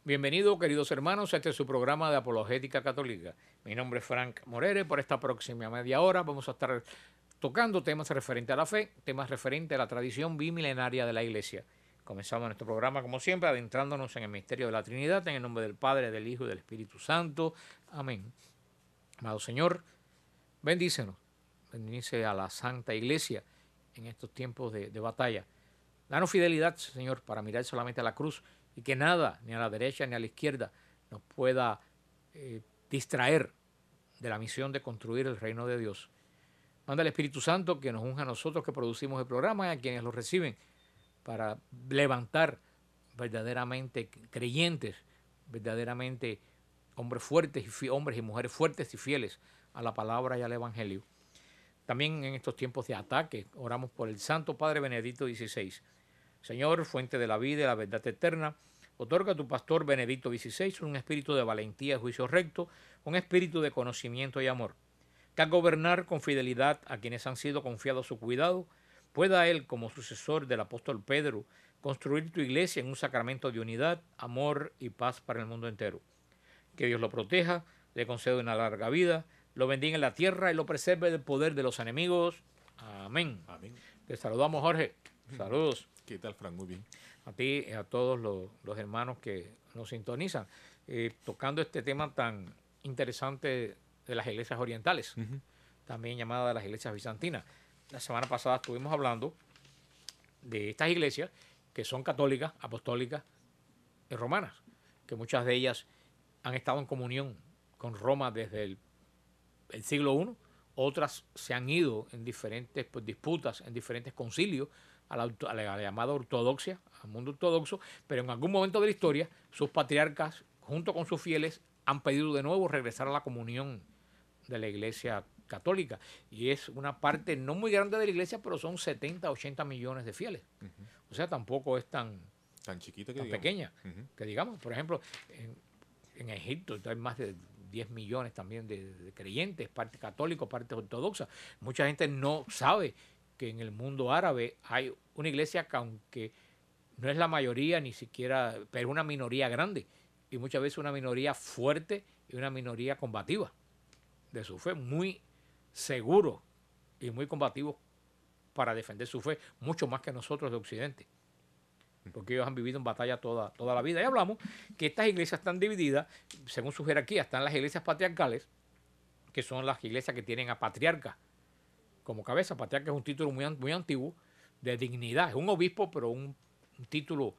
Bienvenidos, queridos hermanos, a este es su programa de Apologética Católica. Mi nombre es Frank Morere. Por esta próxima media hora vamos a estar tocando temas referentes a la fe, temas referentes a la tradición bimilenaria de la Iglesia. Comenzamos nuestro programa, como siempre, adentrándonos en el misterio de la Trinidad, en el nombre del Padre, del Hijo y del Espíritu Santo. Amén. Amado Señor, bendícenos, bendice a la Santa Iglesia en estos tiempos de batalla. Danos fidelidad, Señor, para mirar solamente a la cruz y que nada, ni a la derecha ni a la izquierda, nos pueda distraer de la misión de construir el reino de Dios. Manda el Espíritu Santo que nos unja a nosotros que producimos el programa y a quienes lo reciben para levantar verdaderamente creyentes, verdaderamente hombres fuertes, hombres y mujeres fuertes y fieles a la palabra y al Evangelio. También en estos tiempos de ataque, oramos por el Santo Padre Benedicto XVI. Señor, fuente de la vida y la verdad eterna, otorga a tu pastor Benedicto XVI un espíritu de valentía y juicio recto, un espíritu de conocimiento y amor, que al gobernar con fidelidad a quienes han sido confiados su cuidado, pueda él, como sucesor del apóstol Pedro, construir tu iglesia en un sacramento de unidad, amor y paz para el mundo entero. Que Dios lo proteja, le conceda una larga vida, lo bendiga en la tierra y lo preserve del poder de los enemigos. Amén. Amén. Te saludamos, Jorge. Saludos. ¿Qué tal, Frank? Muy bien. A ti y a todos los hermanos que nos sintonizan, tocando este tema tan interesante de las iglesias orientales, también llamadas las iglesias bizantinas. La semana pasada estuvimos hablando de estas iglesias que son católicas, apostólicas y romanas, que muchas de ellas han estado en comunión con Roma desde el siglo I, otras se han ido en diferentes disputas, en diferentes concilios, a la llamada ortodoxia, al mundo ortodoxo, pero en algún momento de la historia sus patriarcas, junto con sus fieles, han pedido de nuevo regresar a la comunión de la Iglesia católica. Y es una parte no muy grande de la Iglesia, pero son 70, 80 millones de fieles. O sea, tampoco es tan chiquita que tan digamos. pequeña, que digamos, por ejemplo, en Egipto hay más de 10 millones también de creyentes, parte católicos, parte ortodoxa. Mucha gente no sabe que en el mundo árabe hay una iglesia que, aunque no es la mayoría ni siquiera, pero una minoría grande, y muchas veces una minoría fuerte y una minoría combativa de su fe, muy seguro y muy combativo para defender su fe, mucho más que nosotros de Occidente, porque ellos han vivido en batalla toda la vida. Y hablamos que estas iglesias están divididas, según su jerarquía, están las iglesias patriarcales, que son las iglesias que tienen a patriarca como cabeza. Patriarca es un título muy antiguo, de dignidad. Es un obispo, pero un título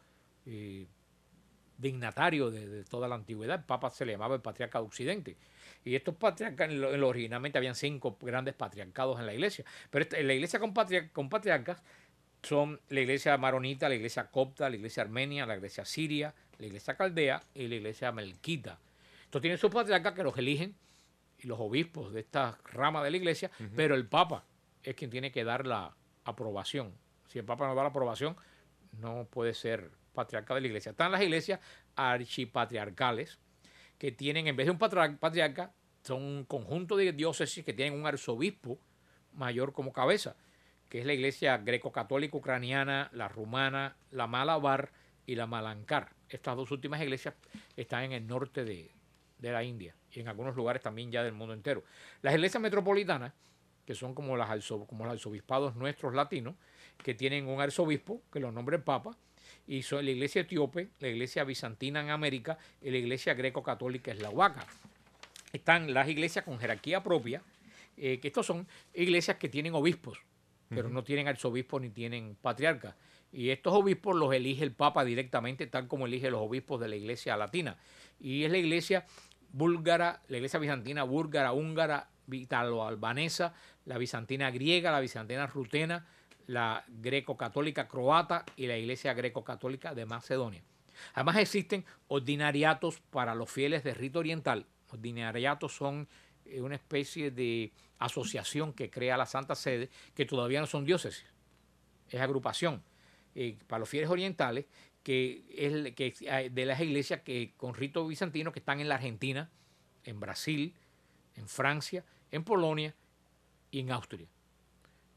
dignatario de toda la antigüedad. El Papa se le llamaba el patriarca de Occidente. Y estos patriarcas, originalmente habían 5 grandes patriarcados en la iglesia. Pero en la iglesia con patriarcas son la iglesia maronita, la iglesia copta, la iglesia armenia, la iglesia siria, la iglesia caldea y la iglesia melquita. Entonces tienen sus patriarcas que los eligen y los obispos de esta rama de la iglesia, pero el Papa es quien tiene que dar la aprobación. Si el Papa no da la aprobación, no puede ser patriarca de la iglesia. Están las iglesias archipatriarcales, que tienen, en vez de un patriarca, son un conjunto de diócesis que tienen un arzobispo mayor como cabeza, que es la iglesia greco-católica ucraniana, la rumana, la malabar y la malankar. Estas dos últimas iglesias están en el norte de la India y en algunos lugares también ya del mundo entero. Las iglesias metropolitanas, que son como los arzobispados nuestros latinos, que tienen un arzobispo, que lo nombra el Papa, y son la iglesia etíope, la iglesia bizantina en América y la iglesia greco-católica eslovaca. Están las iglesias con jerarquía propia, que estos son iglesias que tienen obispos, pero no tienen arzobispo ni tienen patriarca. Y estos obispos los elige el Papa directamente, tal como elige los obispos de la iglesia latina. Y es la iglesia búlgara, la iglesia bizantina búlgara, húngara, italo-albanesa, la bizantina griega, la bizantina rutena, la greco-católica croata y la iglesia greco-católica de Macedonia. Además existen ordinariatos para los fieles de rito oriental. Ordinariatos son una especie de asociación que crea la Santa Sede, que todavía no son diócesis, es agrupación para los fieles orientales, que es de las iglesias que con rito bizantino que están en la Argentina, en Brasil, en Francia, en Polonia y en Austria.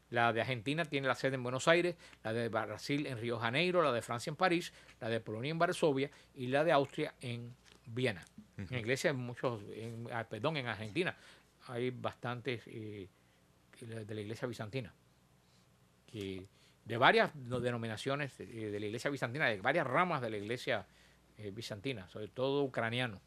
La de Argentina tiene la sede en Buenos Aires, la de Brasil en Río de Janeiro, la de Francia en París, la de Polonia en Varsovia y la de Austria en Viena. En la iglesia en Argentina hay bastantes de la iglesia bizantina, que de varias denominaciones de la iglesia bizantina, de varias ramas de la iglesia bizantina, sobre todo ucraniano.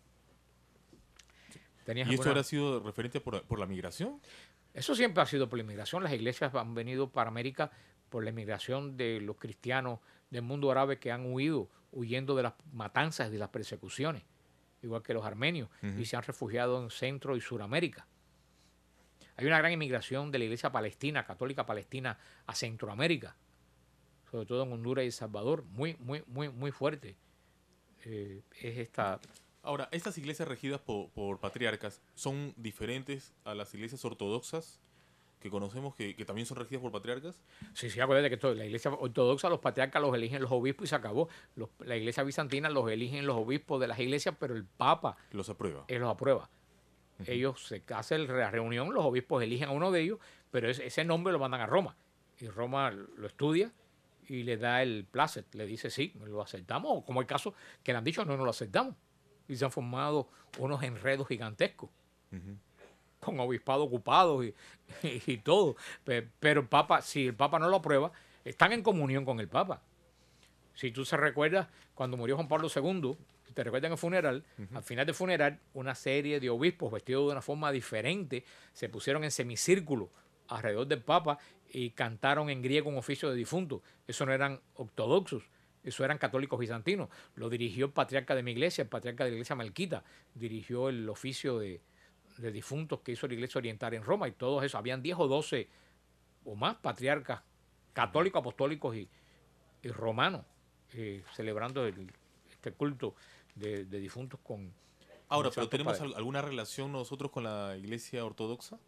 ¿Y esto habrá sido referente por la migración? Eso siempre ha sido por la inmigración. Las iglesias han venido para América por la inmigración de los cristianos del mundo árabe que han huyendo de las matanzas y de las persecuciones, igual que los armenios, y se han refugiado en Centro y Suramérica. Hay una gran inmigración de la iglesia palestina, católica palestina, a Centroamérica, sobre todo en Honduras y El Salvador, muy fuerte. Es esta... Ahora, ¿estas iglesias regidas por patriarcas son diferentes a las iglesias ortodoxas que conocemos que también son regidas por patriarcas? Sí, acuérdate que la iglesia ortodoxa, los patriarcas los eligen los obispos y se acabó. La iglesia bizantina los eligen los obispos de las iglesias, pero el Papa los aprueba. Los aprueba. Ellos se hacen la reunión, los obispos eligen a uno de ellos, pero ese nombre lo mandan a Roma. Y Roma lo estudia y le da el placet, le dice sí, lo aceptamos, o como el caso que le han dicho, no lo aceptamos. Y se han formado unos enredos gigantescos, con obispados ocupados y todo. Pero el Papa, si el Papa no lo aprueba, están en comunión con el Papa. Si tú se recuerdas, cuando murió Juan Pablo II, si te recuerdas en el funeral, al final del funeral, una serie de obispos vestidos de una forma diferente se pusieron en semicírculo alrededor del Papa y cantaron en griego un oficio de difunto. Eso no eran ortodoxos, eso eran católicos bizantinos. Lo dirigió el patriarca de mi iglesia, el patriarca de la iglesia melquita. Dirigió el oficio de difuntos que hizo la iglesia oriental en Roma y todos eso. Habían 10 o 12 o más patriarcas católicos, apostólicos y romanos celebrando este culto de difuntos con... Ahora, pero ¿tenemos alguna relación nosotros con la iglesia ortodoxa?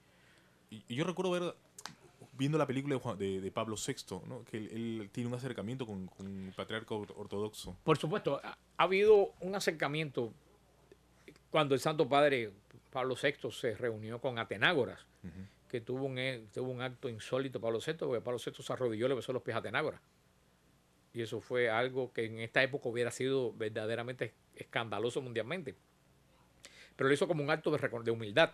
Y yo recuerdo viendo la película de Pablo VI, ¿no? Que él tiene un acercamiento con el patriarca ortodoxo. Por supuesto, ha habido un acercamiento cuando el Santo Padre Pablo VI se reunió con Atenágoras, que tuvo un acto insólito Pablo VI, porque Pablo VI se arrodilló y le besó los pies a Atenágoras. Y eso fue algo que en esta época hubiera sido verdaderamente escandaloso mundialmente. Pero lo hizo como un acto de humildad.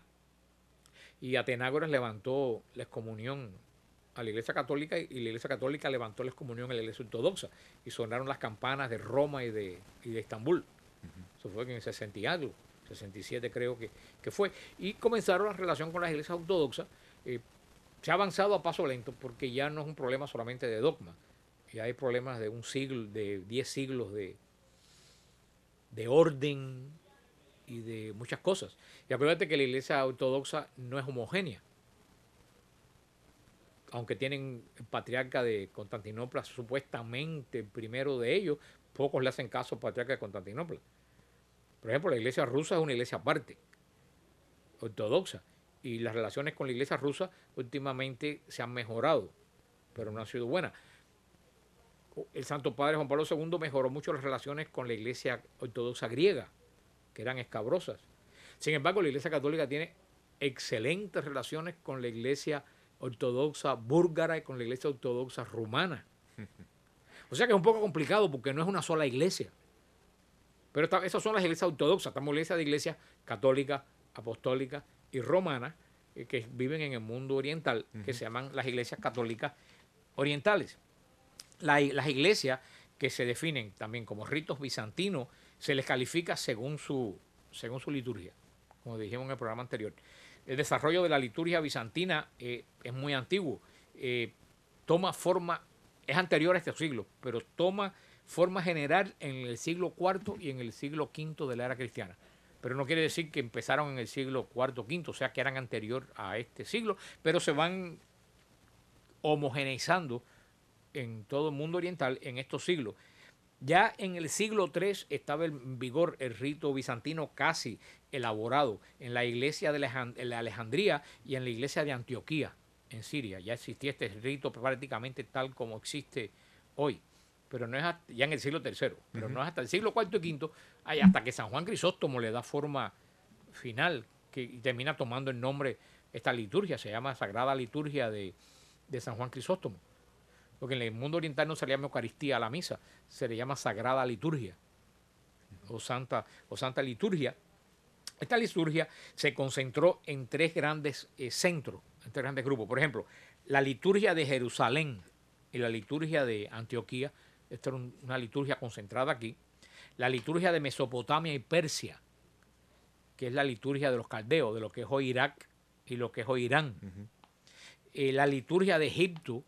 Y Atenágoras levantó la excomunión a la Iglesia Católica y la Iglesia Católica levantó la excomunión a la Iglesia Ortodoxa. Y sonaron las campanas de Roma y de Estambul. Eso fue en el 60 y algo, 67 creo que fue. Y comenzaron la relación con las iglesias ortodoxas. Se ha avanzado a paso lento porque ya no es un problema solamente de dogma. Ya hay problemas de un siglo, de 10 siglos de orden y de muchas cosas. Y acuérdate que la iglesia ortodoxa no es homogénea. Aunque tienen el patriarca de Constantinopla, supuestamente el primero de ellos, pocos le hacen caso al patriarca de Constantinopla. Por ejemplo, la iglesia rusa es una iglesia aparte, ortodoxa. Y las relaciones con la iglesia rusa últimamente se han mejorado, pero no han sido buenas. El Santo Padre Juan Pablo II mejoró mucho las relaciones con la iglesia ortodoxa griega, que eran escabrosas. Sin embargo, la iglesia católica tiene excelentes relaciones con la iglesia ortodoxa búlgara y con la iglesia ortodoxa rumana. O sea que es un poco complicado porque no es una sola iglesia. Pero esas son las iglesias ortodoxas. Estamos en iglesias católicas, apostólicas y romanas que viven en el mundo oriental, que se llaman las iglesias católicas orientales. Las iglesias que se definen también como ritos bizantinos se les califica según su liturgia, como dijimos en el programa anterior. El desarrollo de la liturgia bizantina es muy antiguo. Toma forma, es anterior a este siglo, pero toma forma general en el siglo IV y en el siglo V de la era cristiana. Pero no quiere decir que empezaron en el siglo IV, V, o sea que eran anterior a este siglo, pero se van homogeneizando en todo el mundo oriental en estos siglos. Ya en el siglo III estaba en vigor el rito bizantino casi elaborado en la iglesia de Alejandría y en la iglesia de Antioquía, en Siria. Ya existía este rito prácticamente tal como existe hoy, pero no es hasta, ya en el siglo III, pero no es hasta el siglo IV y V, hasta que San Juan Crisóstomo le da forma final y termina tomando el nombre, esta liturgia, se llama Sagrada Liturgia de de San Juan Crisóstomo. Porque en el mundo oriental no se le llama Eucaristía a la misa, se le llama Sagrada Liturgia o Santa Liturgia. Esta liturgia se concentró en tres grandes centros, en tres grandes grupos. Por ejemplo, la liturgia de Jerusalén y la liturgia de Antioquía. Esta era una liturgia concentrada aquí. La liturgia de Mesopotamia y Persia, que es la liturgia de los caldeos, de lo que es hoy Irak y lo que es hoy Irán. La liturgia de Egipto,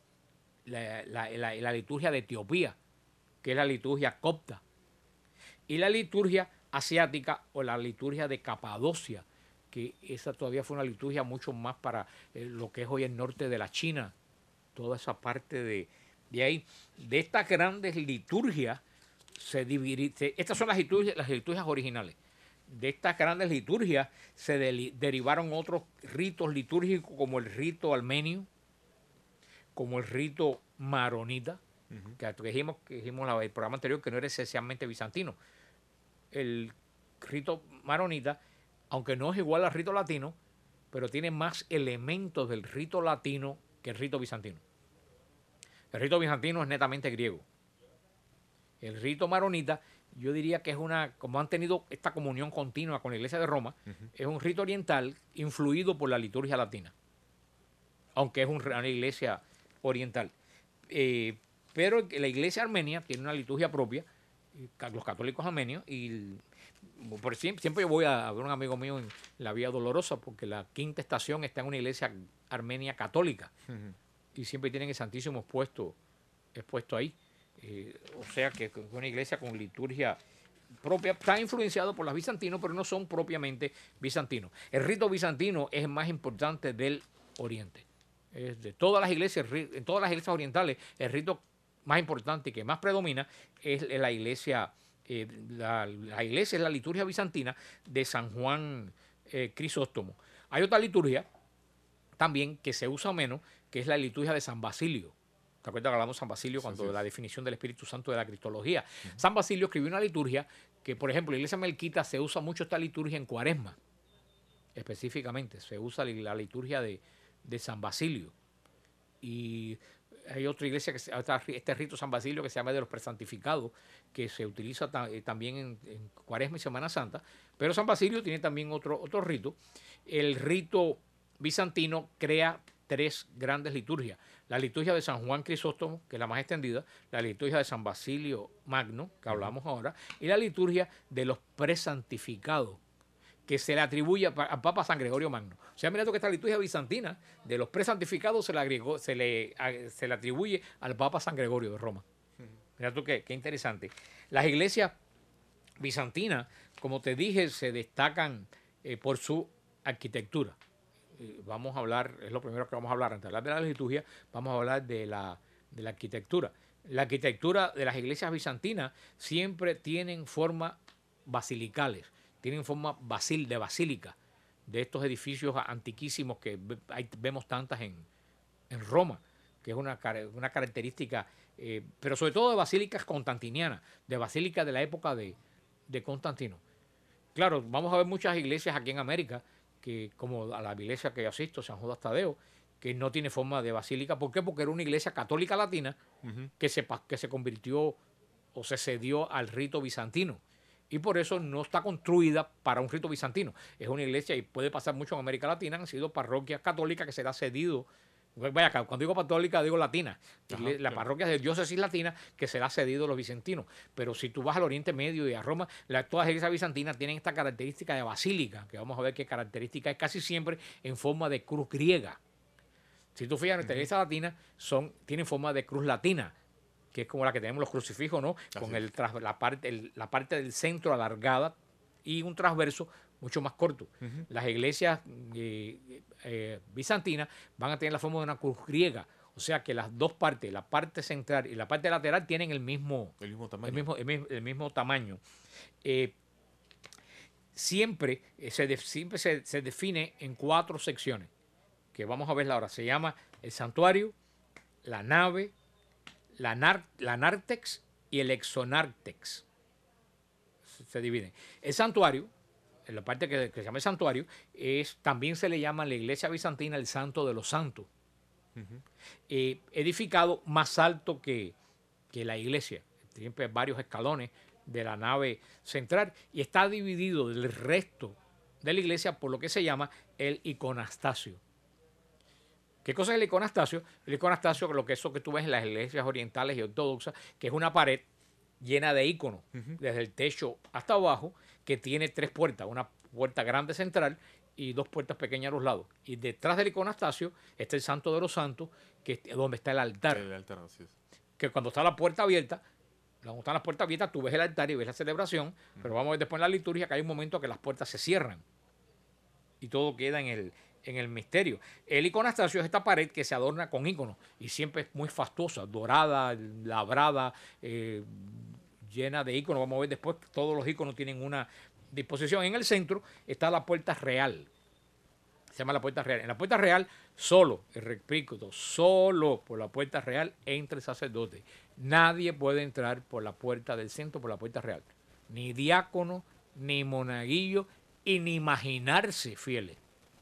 la liturgia de Etiopía, que es la liturgia copta. Y la liturgia asiática o la liturgia de Capadocia, que esa todavía fue una liturgia mucho más para lo que es hoy el norte de la China, toda esa parte de ahí. De estas grandes liturgias, estas son las liturgias originales. De estas grandes liturgias se derivaron otros ritos litúrgicos como el rito armenio, como el rito maronita, que dijimos en el programa anterior que no era esencialmente bizantino. El rito maronita, aunque no es igual al rito latino, pero tiene más elementos del rito latino que el rito bizantino. El rito bizantino es netamente griego. El rito maronita, yo diría que es como han tenido esta comunión continua con la Iglesia de Roma, es un rito oriental influido por la liturgia latina, aunque es una iglesia oriental. Pero la Iglesia armenia tiene una liturgia propia, los católicos armenios, y por siempre yo voy a ver un amigo mío en la Vía Dolorosa, porque la quinta estación está en una iglesia armenia católica, y siempre tienen el Santísimo expuesto ahí. O sea que es una iglesia con liturgia propia, está influenciado por los bizantinos, pero no son propiamente bizantinos. El rito bizantino es el más importante del Oriente. De todas las iglesias, en todas las iglesias orientales, el rito más importante y que más predomina es la iglesia. La iglesia es la liturgia bizantina de San Juan Crisóstomo. Hay otra liturgia también que se usa menos, que es la liturgia de San Basilio. ¿Te acuerdas que hablamos de San Basilio cuando de la definición del Espíritu Santo de la Cristología? San Basilio escribió una liturgia que, por ejemplo, en la iglesia melquita se usa mucho esta liturgia en Cuaresma. Específicamente, se usa la liturgia de San Basilio. Y hay otra iglesia, este rito San Basilio, que se llama de los presantificados, que se utiliza también en Cuaresma y Semana Santa. Pero San Basilio tiene también otro rito. El rito bizantino crea tres grandes liturgias. La liturgia de San Juan Crisóstomo, que es la más extendida, la liturgia de San Basilio Magno, que hablamos ahora, y la liturgia de los presantificados, que se le atribuye al Papa San Gregorio Magno. O sea, mira tú que esta liturgia bizantina de los presantificados se le atribuye al Papa San Gregorio de Roma. Mira tú qué interesante. Las iglesias bizantinas, como te dije, se destacan por su arquitectura. Vamos a hablar, es lo primero que vamos a hablar. Antes de hablar de la liturgia, vamos a hablar de la arquitectura. La arquitectura de las iglesias bizantinas siempre tienen formas basilicales, tienen forma de basílica, de estos edificios antiquísimos que vemos tantas en Roma, que es una característica, pero sobre todo de basílicas constantinianas, de basílicas de la época de Constantino. Claro, vamos a ver muchas iglesias aquí en América, que como a la iglesia que yo asisto, San Judas Tadeo, que no tiene forma de basílica. ¿Por qué? Porque era una iglesia católica latina que se convirtió o se cedió al rito bizantino. Y por eso no está construida para un rito bizantino. Es una iglesia, y puede pasar mucho en América Latina, han sido parroquias católicas que se le ha cedido. Vaya, cuando digo católica digo latina. La parroquia de diócesis latina que se le ha cedido a los bizantinos. Pero si tú vas al Oriente Medio y a Roma, todas las iglesias bizantinas tienen esta característica de basílica, que vamos a ver qué característica es, casi siempre en forma de cruz griega. Si tú fijas, nuestra iglesia latina tienen forma de cruz latina, que es como la que tenemos los crucifijos, ¿no? Con la parte del centro alargada y un transverso mucho más corto. Las iglesias bizantinas van a tener la forma de una cruz griega. O sea que las dos partes, la parte central y la parte lateral, tienen el mismo tamaño. Siempre se define en 4 secciones, que vamos a verla ahora. Se llama el santuario, la nave, la nártex y el exonártex. Se dividen. El santuario, en la parte que se llama el santuario, también se le llama en la iglesia bizantina el santo de los santos. edificado más alto que la iglesia. Siempre hay varios escalones de la nave central y está dividido del resto de la iglesia por lo que se llama el iconastasio. ¿Qué cosa es el iconastasio? El iconastasio, lo que eso que tú ves en las iglesias orientales y ortodoxas, que es una pared llena de iconos, desde el techo hasta abajo, que tiene 3 puertas, una puerta grande central y 2 puertas pequeñas a los lados. Y detrás del iconastasio está el Santo de los Santos, que es donde está el altar. El altar, así es. Que cuando está la puerta abierta, cuando están las puertas abiertas, tú ves el altar y ves la celebración, pero vamos a ver después en la liturgia que hay un momento que las puertas se cierran y todo queda en el misterio. El iconastasio es esta pared que se adorna con íconos y siempre es muy fastuosa, dorada, labrada, llena de íconos. Vamos a ver después, todos los íconos tienen una disposición. En el centro está la puerta real. Se llama la puerta real. En la puerta real, solo, repito, solo por la puerta real entra el sacerdote. Nadie puede entrar por la puerta del centro, por la puerta real. Ni diácono, ni monaguillo, y ni imaginarse fieles.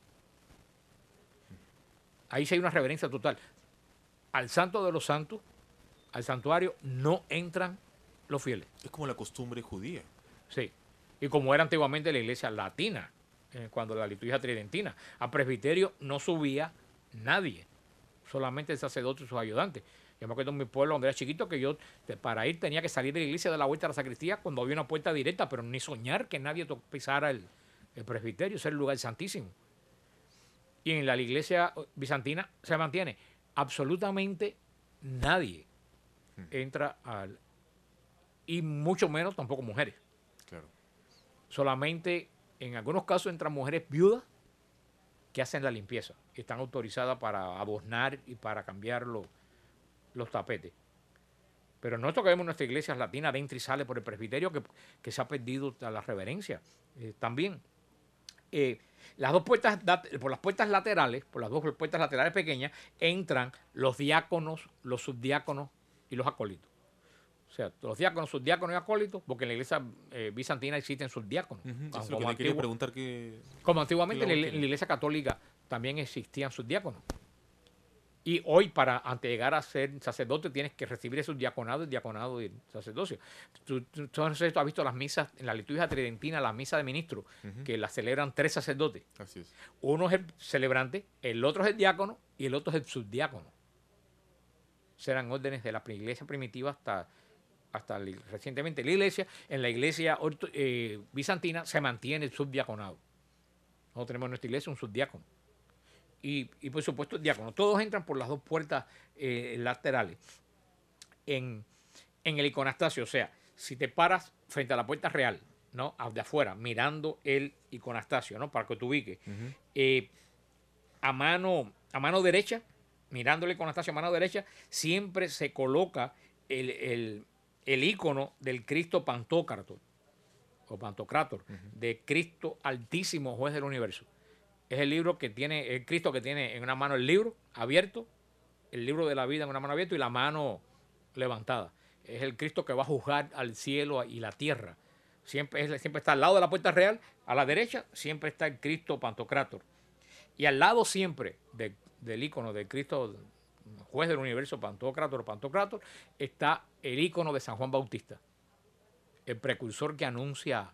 Ahí sí hay una reverencia total. Al Santo de los Santos, al santuario, no entran los fieles. Es como la costumbre judía. Sí. Y como era antiguamente la iglesia latina, cuando la liturgia tridentina. A presbiterio no subía nadie, solamente el sacerdote y sus ayudantes. Yo me acuerdo en mi pueblo donde era chiquito que yo para ir tenía que salir de la iglesia de la vuelta a la sacristía cuando había una puerta directa, pero ni soñar que nadie pisara el presbiterio, ese es el lugar santísimo. Y en la iglesia bizantina se mantiene absolutamente nadie entra y mucho menos tampoco mujeres. Claro. Solamente en algunos casos entran mujeres viudas que hacen la limpieza, que están autorizadas para adornar y para cambiar los tapetes. Pero no esto que vemos en nuestras iglesias latinas, entra y sale por el presbiterio, que se ha perdido la reverencia. También, las dos puertas, por las puertas laterales, por las dos puertas laterales pequeñas, entran los diáconos, los subdiáconos y los acólitos. O sea, los diáconos, subdiáconos y acólitos, porque en la iglesia bizantina existen subdiáconos. Eso es lo que le quería preguntar. Como antiguamente en la iglesia católica también existían subdiáconos. Y hoy, antes de llegar a ser sacerdote, tienes que recibir el subdiaconado, el diaconado y el sacerdocio. Tú has visto las misas, en la liturgia tridentina, la misa de ministros, que la celebran 3 sacerdotes. Así es. Uno es el celebrante, el otro es el diácono y el otro es el subdiácono. Serán órdenes de la iglesia primitiva hasta recientemente en la iglesia bizantina se mantiene el subdiaconado. Nosotros tenemos en nuestra iglesia un subdiácono. Y por supuesto el diácono. Todos entran por las dos puertas laterales. En el iconastasio, o sea, si te paras frente a la puerta real, ¿no? De afuera, mirando el iconastasio, ¿no? Para que te ubiques. A mano derecha, mirando el iconastasio a mano derecha, siempre se coloca el ícono del Cristo Pantocrator o Pantocrator, de Cristo Altísimo, Juez del Universo. Es el libro que tiene, el Cristo que tiene en una mano el libro abierto, el libro de la vida en una mano abierta y la mano levantada. Es el Cristo que va a juzgar al cielo y la tierra. Siempre está al lado de la puerta real, a la derecha, siempre está el Cristo Pantocrator. Y al lado siempre del ícono del Cristo Juez del Universo, Pantocrator, está el ícono de San Juan Bautista, el precursor que anuncia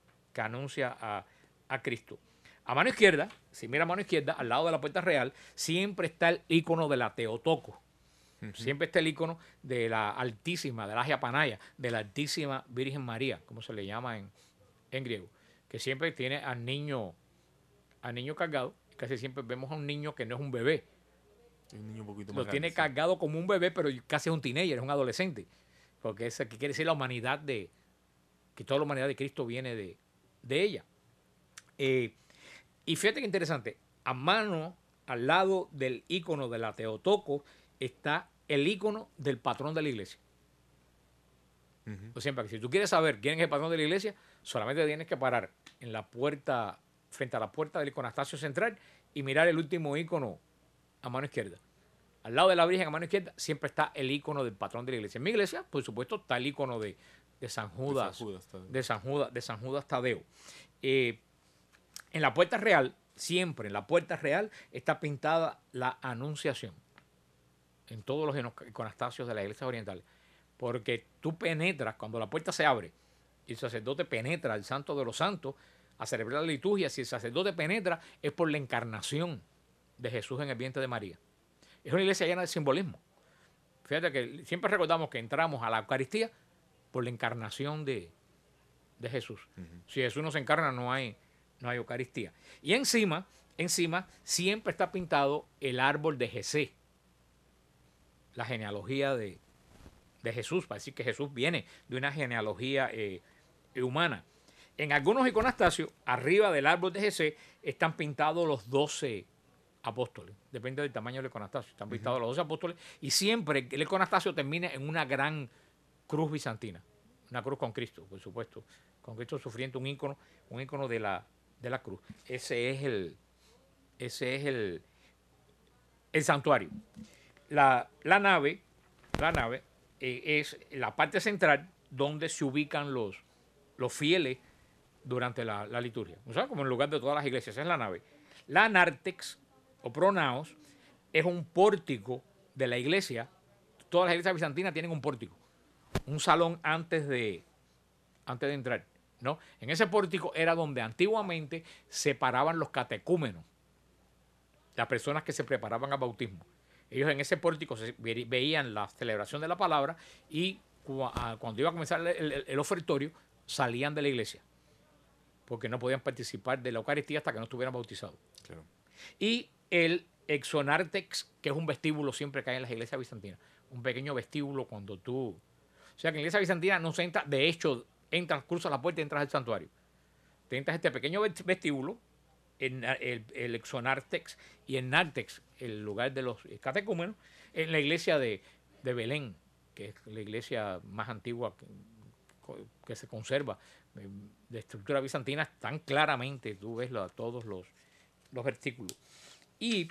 a Cristo. A mano izquierda, si mira a mano izquierda, al lado de la puerta real, siempre está el ícono de la Teotocos. Siempre está el ícono de la Altísima, de la Agia Panaya, de la Altísima Virgen María, como se le llama en griego, que siempre tiene al niño cargado. Casi siempre vemos a un niño que no es un bebé. Un niño un poquito más lo tiene grande, cargado como un bebé, pero casi es un teenager, es un adolescente. Porque eso quiere decir la humanidad que toda la humanidad de Cristo viene de ella. Y fíjate que interesante, a mano, al lado del ícono de la Teotocos, está el ícono del patrón de la iglesia. O sea, que si tú quieres saber quién es el patrón de la iglesia, solamente tienes que parar en la puerta, frente a la puerta del iconastasio central y mirar el último ícono a mano izquierda. Al lado de la Virgen a mano izquierda siempre está el ícono del patrón de la iglesia. En mi iglesia, por supuesto, está el ícono de San Judas, de San Judas Tadeo. En la puerta real, siempre en la puerta real, está pintada la Anunciación. en todos los iconostasios de las iglesias orientales, porque tú penetras, cuando la puerta se abre y el sacerdote penetra al Santo de los Santos a celebrar la liturgia, si el sacerdote penetra es por la encarnación de Jesús en el vientre de María. Es una iglesia llena de simbolismo. Fíjate que siempre recordamos que entramos a la Eucaristía por la encarnación de Jesús. Si Jesús no se encarna, no hay Eucaristía. Y encima siempre está pintado el árbol de Jesé, la genealogía de Jesús, para decir que Jesús viene de una genealogía humana. En algunos iconostasios, arriba del árbol de Jesé, están pintados los 12 apóstoles. Depende del tamaño del iconastasio. Están pintados los 12 apóstoles y siempre el iconastasio termina en una gran cruz bizantina. Una cruz con Cristo, por supuesto. Con Cristo sufriendo un ícono de la cruz. Ese es el santuario. La nave es la parte central donde se ubican los fieles durante la liturgia. O sea, como en lugar de todas las iglesias, esa es la nave. La nártex o pronaos es un pórtico de la iglesia. Todas las iglesias bizantinas tienen un pórtico, un salón antes de entrar, ¿no? En ese pórtico era donde antiguamente se paraban los catecúmenos, las personas que se preparaban al bautismo. Ellos en ese pórtico veían la celebración de la palabra y cuando iba a comenzar el ofertorio salían de la iglesia porque no podían participar de la Eucaristía hasta que no estuvieran bautizados. Claro. Y el exonártex, que es un vestíbulo siempre que hay en las iglesias bizantinas, un pequeño vestíbulo cuando tú... O sea que en la iglesia bizantina no se entra, de hecho, entras, cruzas la puerta y entras al santuario. Te entras a este pequeño vestíbulo, el exonártex y el nártex, el lugar de los catecúmenos, en la iglesia de Belén, que es la iglesia más antigua que se conserva de estructura bizantina, tan claramente tú ves todos los versículos. Y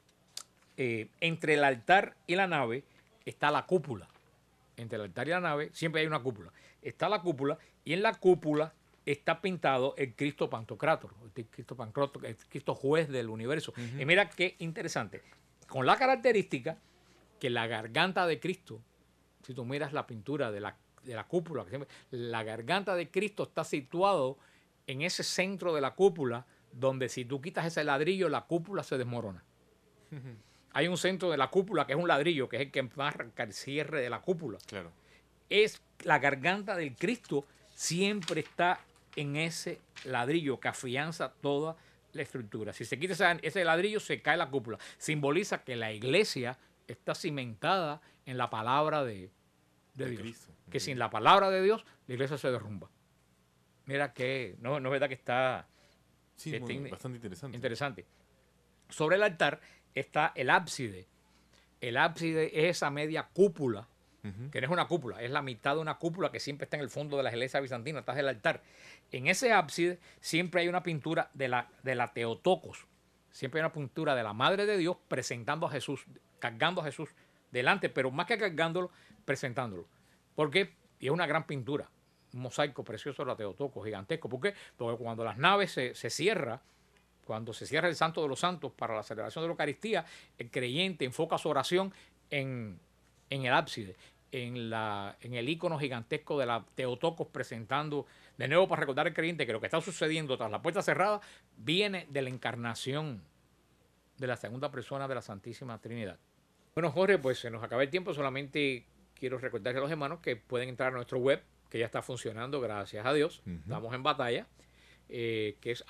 entre el altar y la nave está la cúpula. Entre el altar y la nave siempre hay una cúpula. Está la cúpula y en la cúpula está pintado el Cristo Pantocrátor, el Cristo juez del universo. Y mira qué interesante, con la característica que la garganta de Cristo, si tú miras la pintura de la cúpula, la garganta de Cristo está situado en ese centro de la cúpula, donde si tú quitas ese ladrillo, la cúpula se desmorona. Hay un centro de la cúpula que es un ladrillo, que es el que marca el cierre de la cúpula. Claro. Es la garganta del Cristo, siempre está en ese ladrillo que afianza toda la estructura. Si se quita ese ladrillo, se cae la cúpula. Simboliza que la iglesia está cimentada en la palabra de Dios. Cristo. Que sin la palabra de Dios, la iglesia se derrumba. Mira que, no es verdad que está... Sí, bastante interesante. Interesante. Sobre el altar está el ábside. El ábside es esa media cúpula, que no es una cúpula, es la mitad de una cúpula que siempre está en el fondo de las iglesias bizantinas, atrás del altar. En ese ábside siempre hay una pintura de la Teotocos. Siempre hay una pintura de la Madre de Dios presentando a Jesús, cargando a Jesús delante, pero más que cargándolo, presentándolo. ¿Por qué? Y es una gran pintura, un mosaico precioso de la Teotocos, gigantesco. ¿Por qué? Porque cuando las naves se cierran, cuando se cierra el Santo de los Santos para la celebración de la Eucaristía, el creyente enfoca su oración en el ábside, en el ícono gigantesco de la Teotocos, presentando, de nuevo para recordar al creyente que lo que está sucediendo tras la puerta cerrada viene de la encarnación de la segunda persona de la Santísima Trinidad. Bueno, Jorge, pues se nos acaba el tiempo, solamente quiero recordarle a los hermanos que pueden entrar a nuestro web, que ya está funcionando, gracias a Dios, estamos en batalla, que es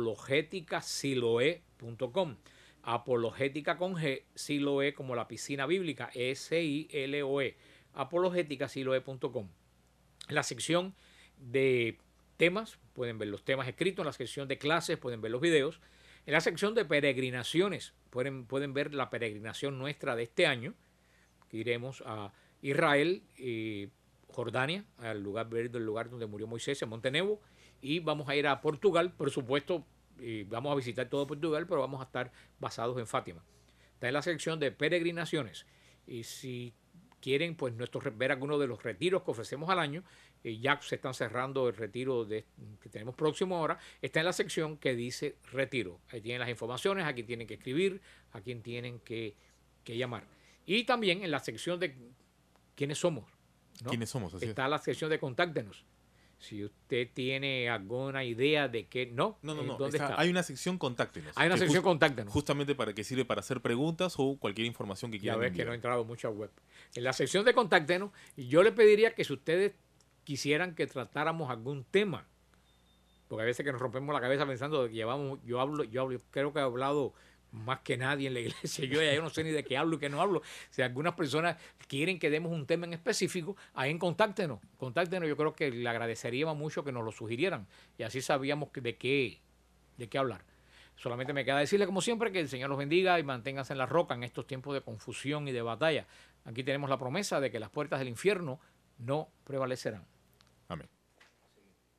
apologeticasiloe.com. Apologética con G, Siloe como la piscina bíblica, SILOE, apologéticasiloe.com. En la sección de temas, pueden ver los temas escritos, en la sección de clases, pueden ver los videos. En la sección de peregrinaciones, pueden ver la peregrinación nuestra de este año, que iremos a Israel y Jordania, al lugar donde murió Moisés, en Monte Nebo, y vamos a ir a Portugal, por supuesto. Y vamos a visitar todo Portugal, pero vamos a estar basados en Fátima. Está en la sección de peregrinaciones. Y si quieren pues ver algunos de los retiros que ofrecemos al año, ya se están cerrando el retiro que tenemos próximo ahora, está en la sección que dice retiro. Ahí tienen las informaciones, aquí tienen que escribir, a quién tienen que llamar. Y también en la sección de quiénes somos, ¿no? ¿Quiénes somos? Así está la sección de contáctenos. Si usted tiene alguna idea de que no, No. ¿dónde está? Hay una sección contáctenos. Hay una sección contáctenos. Justamente para que sirve para hacer preguntas o cualquier información que quieran Ya ves enviar. que no he entrado mucho a web. En la sección de contáctenos, yo le pediría que si ustedes quisieran que tratáramos algún tema, porque a veces que nos rompemos la cabeza pensando que yo creo que he hablado más que nadie en la iglesia, yo no sé ni de qué hablo y qué no hablo. Si algunas personas quieren que demos un tema en específico, ahí contáctenos, yo creo que le agradeceríamos mucho que nos lo sugirieran y así sabíamos de qué hablar. Solamente me queda decirle, como siempre, que el Señor los bendiga y manténganse en la roca en estos tiempos de confusión y de batalla. Aquí tenemos la promesa de que las puertas del infierno no prevalecerán. Amén.